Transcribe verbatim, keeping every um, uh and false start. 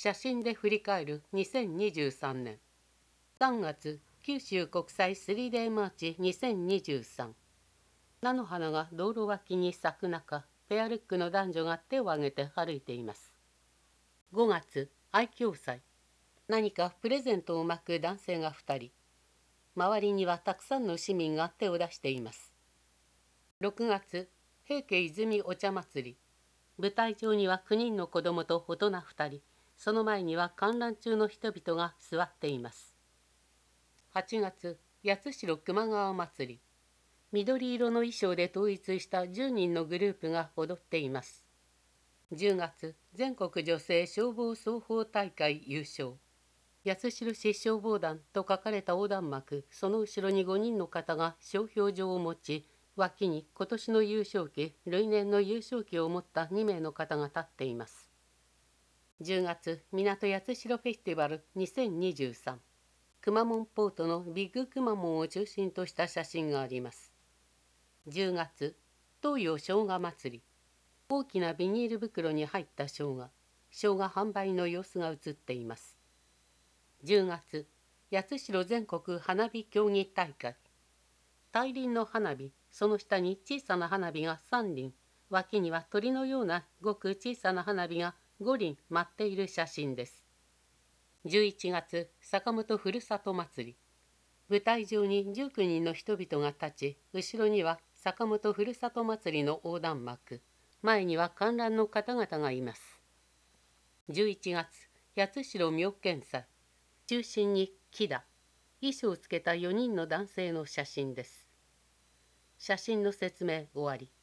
写真で振り返るにせんにじゅうさんねん。さんがつ、九州国際 スリーデー マーチにせんにじゅうさん。菜の花が道路脇に咲く中、ペアルックの男女が手を挙げて歩いています。ごがつ、愛嬌祭。何かプレゼントを巻く男性がふたり。周りにはたくさんの市民が手を出しています。ろくがつ、平家泉お茶祭り。舞台上にはきゅうにんの子供と大人ふたり、その前には観覧中の人々が座っています。はちがつ、八代熊川祭り。緑色の衣装で統一したじゅうにんのグループが踊っています。じゅうがつ、全国女性消防操法大会優勝。八代市消防団と書かれた横断幕、その後ろにごにんの方が商標状を持ち、脇に今年の優勝旗、来年の優勝旗を持ったにめいの方が立っています。じゅうがつ、港八代フェスティバルにせんにじゅうさん。くまモンポートのビッグくまモンを中心とした写真があります。じゅうがつ、東洋生姜祭り。大きなビニール袋に入った生姜、生姜販売の様子が写っています。じゅうがつ、八代全国花火競技大会。大輪の花火、その下に小さな花火がさんりん、脇には鳥のようなごく小さな花火がごりん舞っている写真です。じゅういちがつ、坂本ふるさと祭り。舞台上にじゅうきゅうにんの人々が立ち、後ろには坂本ふるさと祭りの横断幕、前には観覧の方々がいます。じゅういちがつ、八代妙見祭。中心に木だ。衣装をつけたよにんの男性の写真です。写真の説明終わり。